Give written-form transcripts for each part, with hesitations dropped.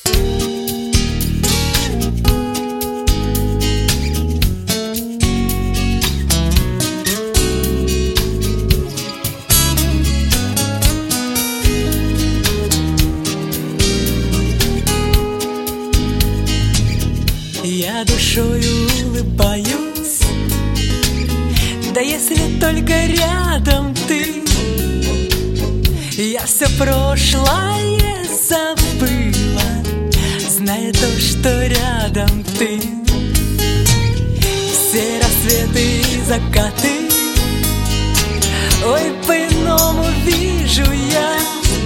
Я душою улыбаюсь, да если только рядом ты. Я все прошлое забыла, зная то, что рядом ты. Все рассветы и закаты, ой, по-иному вижу я.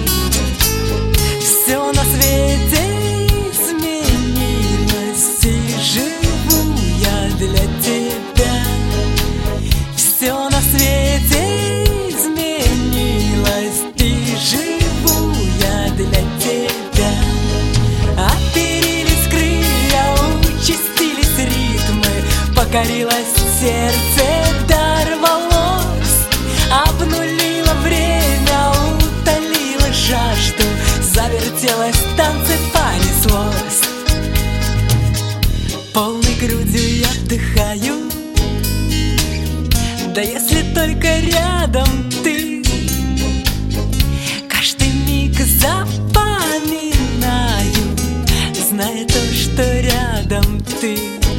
Все на свете изменилось, и живу я для тебя. Все на свете изменилось, и живу я для тебя. Оперились крылья, участились ритмы, покорилось сердце, дорвалось, обнулило время, утолило жажду, завертелось, в танце понеслось. Полной грудью я вдыхаю, да если только рядом ты. Каждый миг запоминаю, зная то, что рядом ты.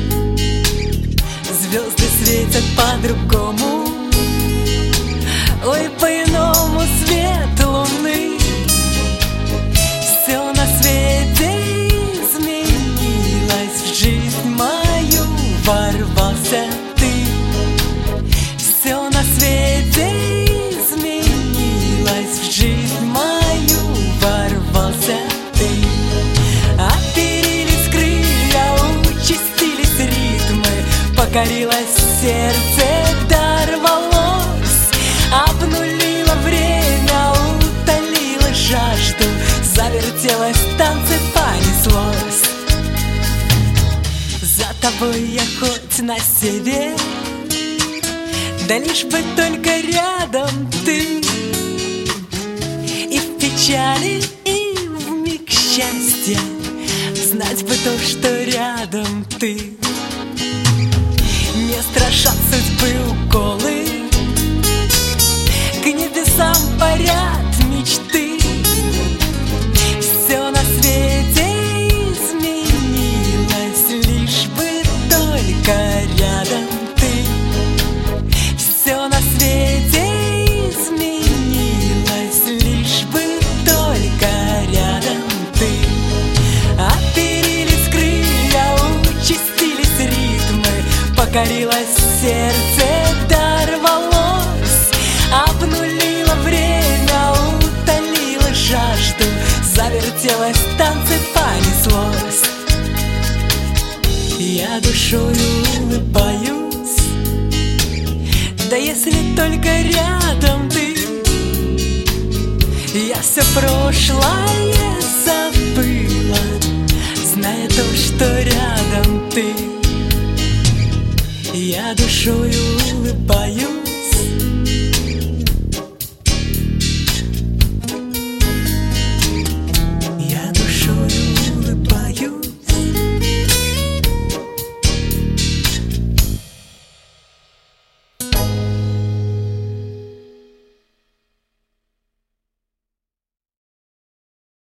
Звезды светят по-другому, ой, по-иному свет луны. Все на свете изменилось, в жизнь мою ворвался ты. Все на свете изменилось, в жизнь мою ворвался ты. Оперились крылья, участились ритмы, покорилось сердце, дорвалось, обнулило время, утолило жажду, завертелось, в танце понеслось. За тобой я хоть на север, да лишь бы только рядом ты. И в печали, и в миг счастья знать бы то, что рядом ты. Не страшат судьбы уколы, к небесам парят мечты. Все на свете изменилось, лишь бы только рядом ты. Все на свете изменилось, лишь бы только рядом ты. Оперились крылья, участились ритмы, покорилось сердце, дорвалось, обнулило время, утолило жажду, завертелось, в танце понеслось. Я душою улыбаюсь, да если только рядом ты. Я все прошлое забыла, зная то, что рядом ты. Я душою